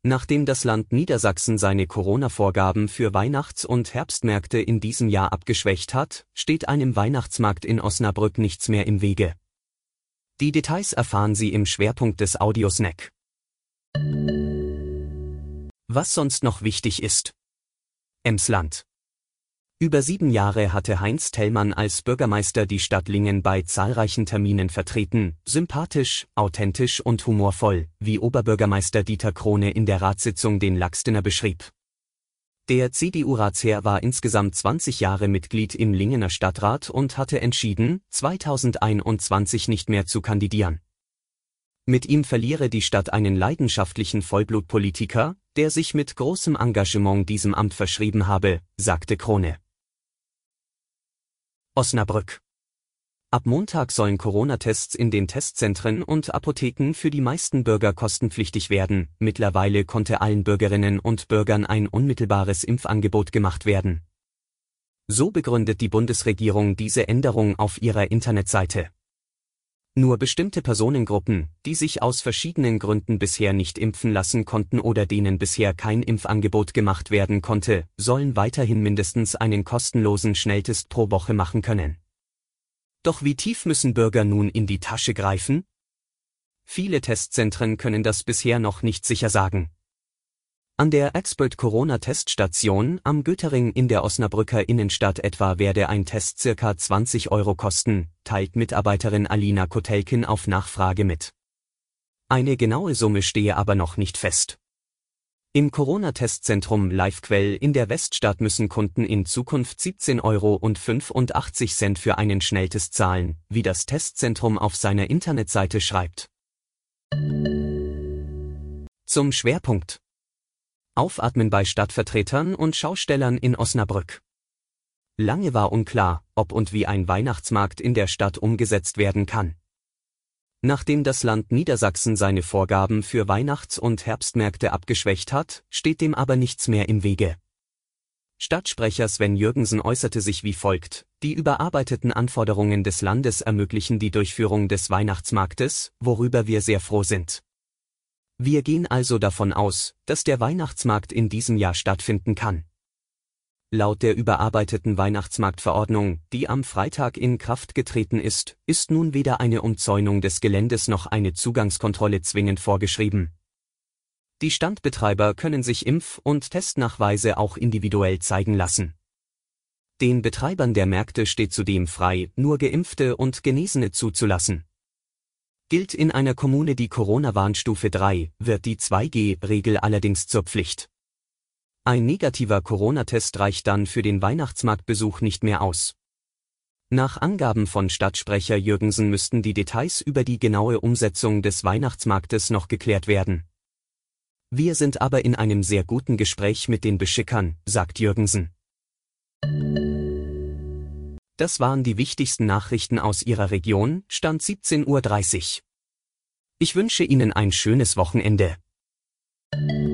Nachdem das Land Niedersachsen seine Corona-Vorgaben für Weihnachts- und Herbstmärkte in diesem Jahr abgeschwächt hat, steht einem Weihnachtsmarkt in Osnabrück nichts mehr im Wege. Die Details erfahren Sie im Schwerpunkt des Audiosnack. Was sonst noch wichtig ist. Emsland. Über 7 Jahre hatte Heinz Thellmann als Bürgermeister die Stadt Lingen bei zahlreichen Terminen vertreten, sympathisch, authentisch und humorvoll, wie Oberbürgermeister Dieter Krone in der Ratssitzung den Laxdener beschrieb. Der CDU-Ratsherr war insgesamt 20 Jahre Mitglied im Lingener Stadtrat und hatte entschieden, 2021 nicht mehr zu kandidieren. Mit ihm verliere die Stadt einen leidenschaftlichen Vollblutpolitiker, der sich mit großem Engagement diesem Amt verschrieben habe, sagte Krone. Osnabrück. Ab Montag sollen Corona-Tests in den Testzentren und Apotheken für die meisten Bürger kostenpflichtig werden. Mittlerweile konnte allen Bürgerinnen und Bürgern ein unmittelbares Impfangebot gemacht werden. So begründet die Bundesregierung diese Änderung auf ihrer Internetseite. Nur bestimmte Personengruppen, die sich aus verschiedenen Gründen bisher nicht impfen lassen konnten oder denen bisher kein Impfangebot gemacht werden konnte, sollen weiterhin mindestens einen kostenlosen Schnelltest pro Woche machen können. Doch wie tief müssen Bürger nun in die Tasche greifen? Viele Testzentren können das bisher noch nicht sicher sagen. An der Expert-Corona-Teststation am Goethering in der Osnabrücker Innenstadt etwa werde ein Test ca. 20 € kosten, teilt Mitarbeiterin Alina Kotelkin auf Nachfrage mit. Eine genaue Summe stehe aber noch nicht fest. Im Corona-Testzentrum LiveQuell in der Weststadt müssen Kunden in Zukunft 17,85 € für einen Schnelltest zahlen, wie das Testzentrum auf seiner Internetseite schreibt. Zum Schwerpunkt. Aufatmen bei Stadtvertretern und Schaustellern in Osnabrück. Lange war unklar, ob und wie ein Weihnachtsmarkt in der Stadt umgesetzt werden kann. Nachdem das Land Niedersachsen seine Vorgaben für Weihnachts- und Herbstmärkte abgeschwächt hat, steht dem aber nichts mehr im Wege. Stadtsprecher Sven Jürgensen äußerte sich wie folgt: Die überarbeiteten Anforderungen des Landes ermöglichen die Durchführung des Weihnachtsmarktes, worüber wir sehr froh sind. Wir gehen also davon aus, dass der Weihnachtsmarkt in diesem Jahr stattfinden kann. Laut der überarbeiteten Weihnachtsmarktverordnung, die am Freitag in Kraft getreten ist, ist nun weder eine Umzäunung des Geländes noch eine Zugangskontrolle zwingend vorgeschrieben. Die Standbetreiber können sich Impf- und Testnachweise auch individuell zeigen lassen. Den Betreibern der Märkte steht zudem frei, nur Geimpfte und Genesene zuzulassen. Gilt in einer Kommune die Corona-Warnstufe 3, wird die 2G-Regel allerdings zur Pflicht. Ein negativer Corona-Test reicht dann für den Weihnachtsmarktbesuch nicht mehr aus. Nach Angaben von Stadtsprecher Jürgensen müssten die Details über die genaue Umsetzung des Weihnachtsmarktes noch geklärt werden. Wir sind aber in einem sehr guten Gespräch mit den Beschickern, sagt Jürgensen. Das waren die wichtigsten Nachrichten aus Ihrer Region, Stand 17:30 Uhr. Ich wünsche Ihnen ein schönes Wochenende.